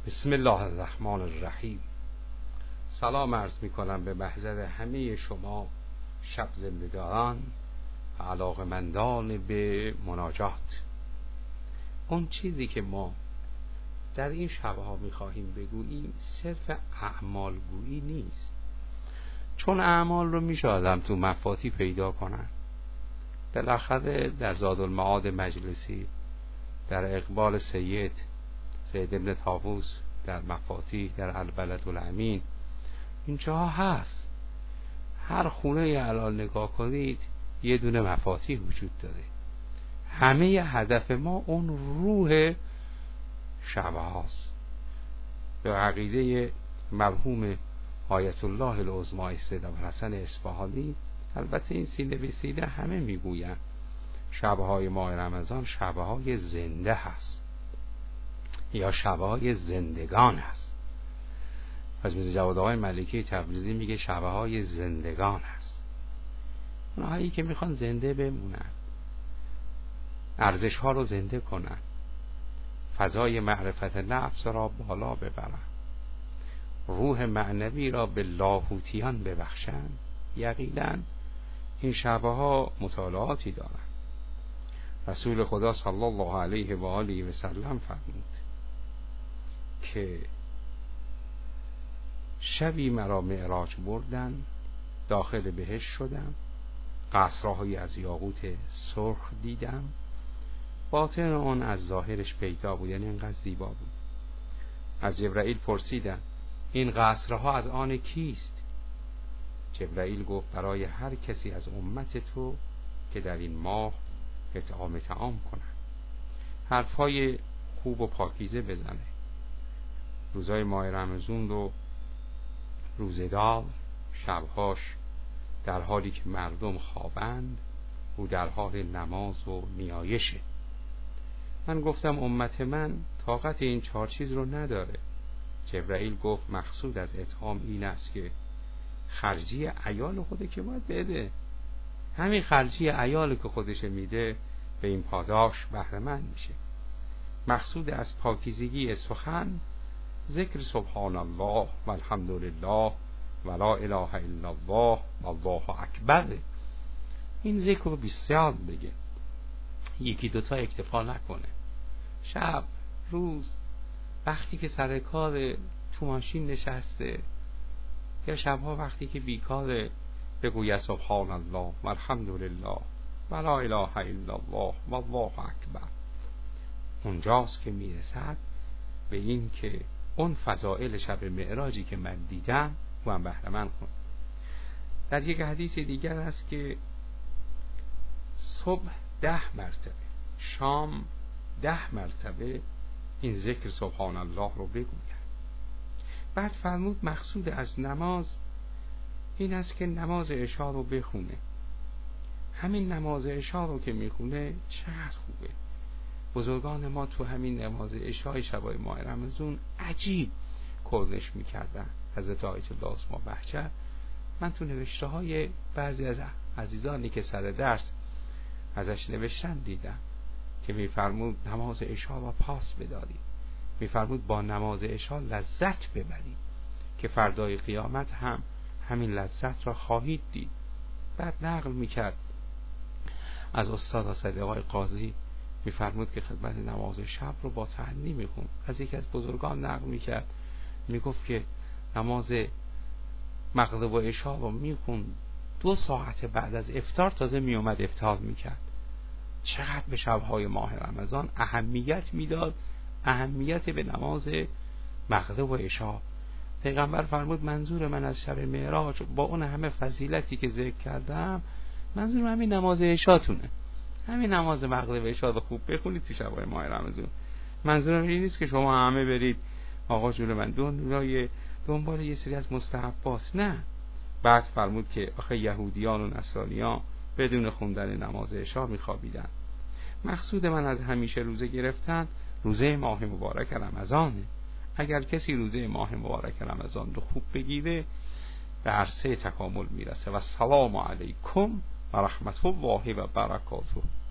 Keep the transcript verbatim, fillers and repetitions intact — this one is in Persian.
بسم الله الرحمن الرحیم. سلام عرض می کنم به محضر همه شما شب زنده‌داران و علاقمندان به مناجات. اون چیزی که ما در این شبها می خواهیم بگوییم صرف اعمال گویی نیست، چون اعمال رو می آدم تو مفاتی پیدا کنن. بالاخره در زادالمعاد مجلسی، در اقبال سید سید ابن طاووس، در مفاتی، در البلد الامین، اینجا هست. هر خونه الان نگاه کنید یه دونه مفاتی وجود داره. همه هدف ما اون روح شب هاست. به عقیده مرحوم آیت الله العظمی سید ابوالحسن اصفهانی، البته این سینه به سینه همه میگوین شبهای ماه رمضان شبهای زنده هست یا شبهای زندگان هست. از میرزا جواد آقای ملکی تبریزی میگه شبهای زندگان هست، اونهایی که میخوان زنده بمونن، ارزش ها رو زنده کنن، فضای معرفت نفس را بالا ببرن، روح معنوی را به لاهوتیان ببخشن. یقینا این شبها مطالعاتی دارن. رسول خدا صلی الله علیه و آله و سلم فرمود که شبی مرا معراج بردن، داخل بهشت شدم، قصرهایی از یاقوت سرخ دیدم، باطن آن از ظاهرش پیدا بود، یعنی اینقدر زیبا بود. از جبرائیل پرسیدم این قصرها از آن کیست؟ جبرائیل گفت برای هر کسی از امت تو که در این ماه اطعام طعام کنن، حرفای خوب و پاکیزه بزنه، روزای ماه رمضان رو روزگار شبهاش در حالی که مردم خوابند او در حال نماز و نیایشه. من گفتم امت من طاقت این چهار چیز رو نداره. جبرائیل گفت مقصود از اطعام این است که خرجی عیال خوده که باید بده، همین خرجی عیال که خودش میده به این پاداش بهره مند میشه. مقصود از پاکیزگی سخن ذکر سبحان الله و الحمد لله و لا اله الا الله و الله اکبر. این ذکر رو بسیار بگه، یکی دوتا اکتفا نکنه. شب روز وقتی که سر کار تو ماشین نشسته، یا شبها وقتی که بیکاره بگوید سبحان الله و الحمد لله و لا اله الا الله و الله اکبر. اونجاست که میرسد به این که اون فضائل شب معراجی که من دیدم و هم بهره مند کن. در یک حدیث دیگر است که صبح ده مرتبه، شام ده مرتبه این ذکر سبحان الله رو بگوید. بعد فرمود مقصود از نماز این است که نماز عشا رو بخونه. همین نماز عشا رو که میخونه چقدر خوبه. بزرگان ما تو همین نماز عشای شبای ماه رمضان عجیب کرنش میکردن. حضرت آیت الله عظمی بهجت، من تو نوشته های بعضی از عزیزانی که سر درس ازش نوشتن دیدم که میفرمود نماز عشا را پاس بدارید، میفرمود با نماز عشا لذت ببرید که فردای قیامت هم همین لذت را خواهید دید. بعد نقل میکرد از استاد اسد آقای قاضی، میفرمود که خدمت نماز شب رو با تأنی میخون. از یکی از بزرگان نقل میکرد، میگفت که نماز مغرب و عشا رو میخون، دو ساعت بعد از افطار تازه میومد افطار میکرد. چقدر به شبهای ماه رمضان اهمیت میداد، اهمیت به نماز مغرب و عشا. پیغمبر فرمود منظور من از شب معراج با اون همه فضیلتی که ذکر کردم، منظور همین نماز عشاتونه. همین نماز مغرب و عشا رو خوب بخونید تو شبهای ماه رمضان. منظورم این نیست که شما همه برید آقا جون من دنبال دنبال یه سری از مستحبات، نه. بعد فرمود که آخه یهودیان و نصرانیان بدون خوندن نماز عشا میخوابیدن. مقصود من از همیشه روزه گرفتن روزه ماه مبارک رمضانه. اگر کسی روزه ماه مبارک رمضان رو خوب بگیره به عرصه تکامل میرسه. و السلام علیکم و رحمت الله و برکاته.